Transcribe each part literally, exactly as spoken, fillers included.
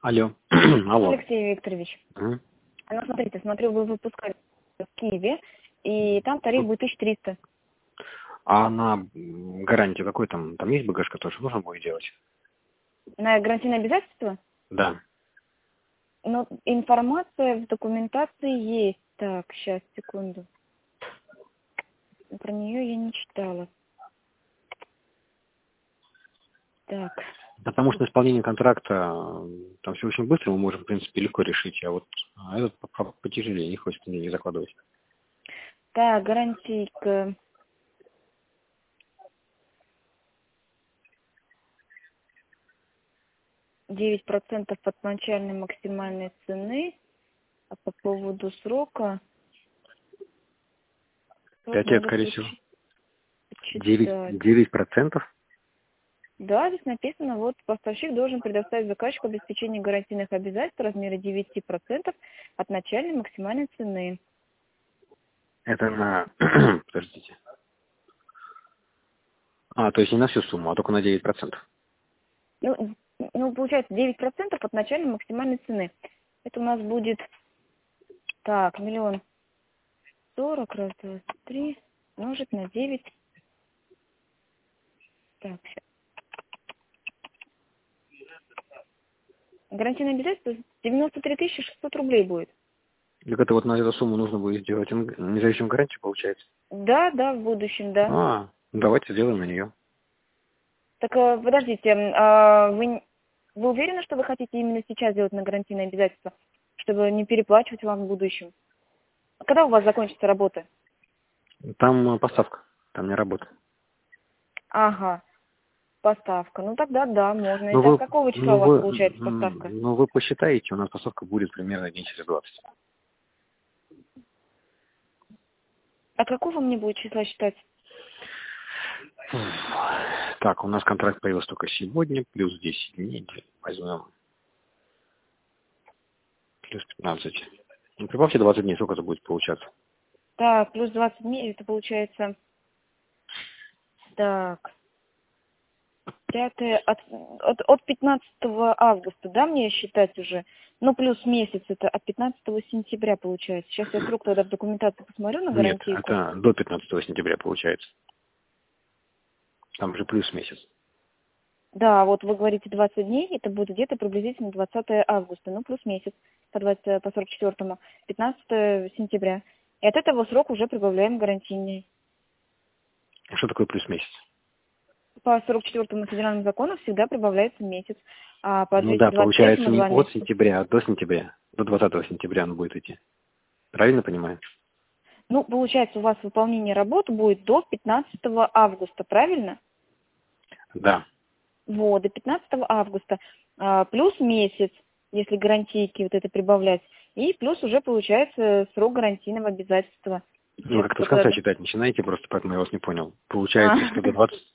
Алло. Алло. Алексей Викторович, Мгм. ну смотрите, смотрю, вы выпускали в Киеве, и там тариф будет тысяча триста. А на м, гарантию какой там? Там есть багаж, который нужно будет делать? На гарантийное обязательство? Да. Но информация в документации есть. Так, сейчас, секунду. Про нее я не читала. Так. Потому что исполнение контракта, э, там все очень быстро, мы можем, в принципе, легко решить, а вот а этот по- по- потяжелее, не хочется деньги закладывать. Так, гарантийка. девять процентов от начальной максимальной цены. А по поводу срока... Срок Пять лет, надо скорее всего. почи- Девять, почитать. девять процентов? Да, здесь написано, вот поставщик должен предоставить заказчику обеспечение гарантийных обязательств в размере девять процентов от начальной максимальной цены. Это на... Подождите. А, то есть не на всю сумму, а только на девять процентов. Ну, ну, получается, девять процентов от начальной максимальной цены. Это у нас будет, так, миллион сорок, раз, два, три, умножить на девять. Так, щас. Гарантийное обязательство девяносто три тысячи шестьсот рублей будет. Так это вот на эту сумму нужно будет сделать ин- независимую гарантию, получается? Да, да, в будущем, да. А, давайте сделаем на нее. Так, э, подождите, м, а вы, н- вы уверены, что вы хотите именно сейчас сделать на гарантийное обязательство, чтобы не переплачивать вам в будущем? А когда у вас закончится работа? Там э, поставка, там не работа. Ага, поставка. Ну тогда да, можно. И Ну так, вы, какого числа ну у вас вы, получается поставка? м, ну вы посчитаете, у нас поставка будет примерно день через двадцать. А какого мне будет числа считать? Так, у нас контракт появился только сегодня, плюс десять дней, возьмем, плюс пятнадцать. Ну, прибавьте двадцать дней, сколько это будет получаться? Так, плюс двадцать дней, это получается... Так, пятое, от, от, от пятнадцатого августа, да, мне считать уже? Ну, плюс месяц, это от пятнадцатого сентября получается. Сейчас я срок тогда в документации посмотрю на Нет, гарантийку. это до пятнадцатого сентября получается. Там же плюс месяц. Да, вот вы говорите двадцать дней, это будет где-то приблизительно двадцатое августа, ну, плюс месяц по, двадцать, по сорок четвёртому, пятнадцатое сентября. И от этого срока уже прибавляем гарантийный. А что такое плюс месяц? По сорок четвёртому федеральному закону всегда прибавляется месяц, а по Ну да, двести двадцать получается третьему не два от месяца. сентября, а до сентября. До двадцатого сентября он будет идти. Правильно понимаю? Ну, получается, у вас выполнение работы будет до пятнадцатого августа, правильно? Да. Вот, до пятнадцатого августа. А, плюс месяц, если гарантийки вот это прибавлять. И плюс уже получается срок гарантийного обязательства. Ну, Сейчас как-то с только... конца читать начинаете, просто поэтому я вас не понял. А, Получается, что до двадцать...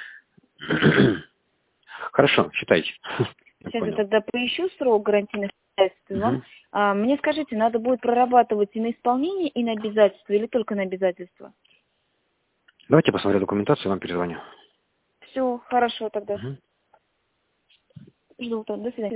Хорошо, считайте. Я сейчас я понял. тогда поищу срок гарантийных обязательств. и вам. Мгм. А, мне скажите, надо будет прорабатывать и на исполнение, и на обязательства, или только на обязательства? Давайте я посмотрю документацию и вам перезвоню. Все, хорошо тогда. Мгм. Жду. До свидания.